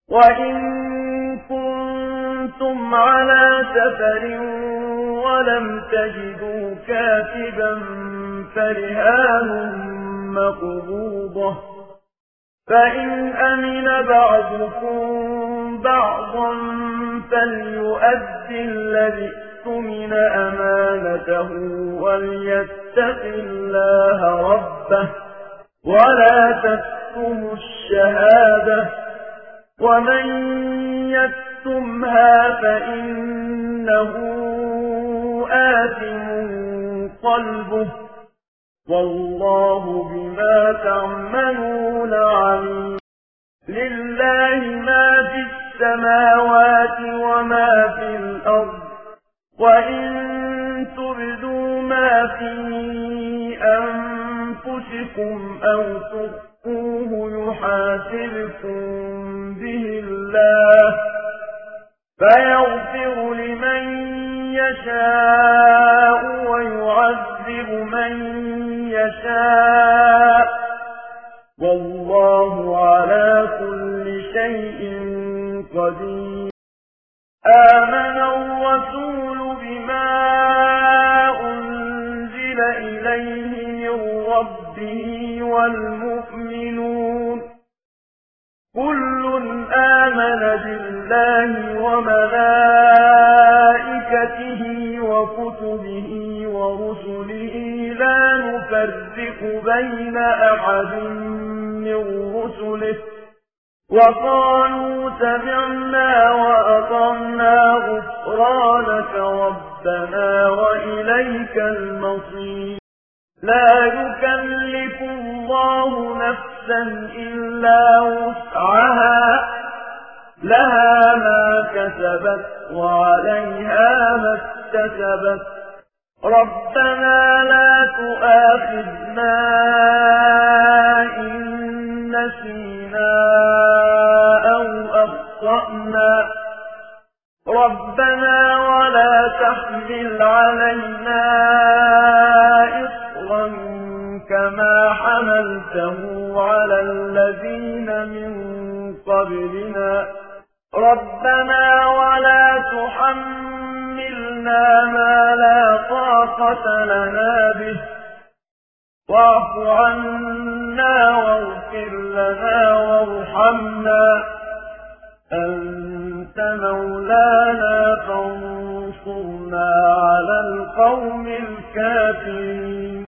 وإن كنتم على سفر ولم تجدوا كاتبا فرهان مقبوضة، فإن أمن بعضكم بعضا فليؤدي الذي اؤتمن أمانته وليتق الله ربه ولا تكتموا الشهادة، ومن يكتمها فإنه آثم قلبه والله بما تعملون عليم. لله ما في السماوات وما في الأرض، وإن تبدوا ما في أنفسكم أو تخفوه يحاسبكم به الله فيغفر لمن يشاء ويعذب من يشاء، والله على كل شيء قدير. آمن الرسول بما أنزل إليه من ربه والمؤمنون كل آمن بالله وملائكته وكتبه ورسله لا نفرق بين أحد من رسله وقالوا سمعنا وأطعنا غفرانك ربنا وإليك المصير. لا يكلف الله نفسا إلا وسعها لها ما كسبت وعليها ما اكتسبت ربنا لا تؤاخذنا إن نسينا أو أخطأنا ربنا ولا تحمل علينا إصرا كما حملته على الذين من قبلنا ربنا ولا تحملنا ما لا طاقة لنا به واعف عنا واغفر لنا وارحمنا أنت مولانا فانصرنا على القوم الكافرين.